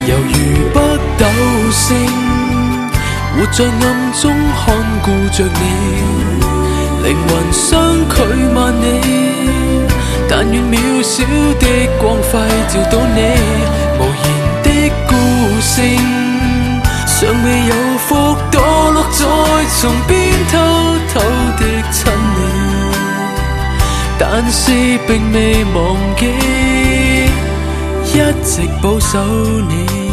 猶如北斗星，活在暗中看顧着你，靈魂相距萬里，但願渺小的光輝照到你，無言的孤星，尚未有福墮落在床邊偷偷的親你，但是並未忘記，一直保守你。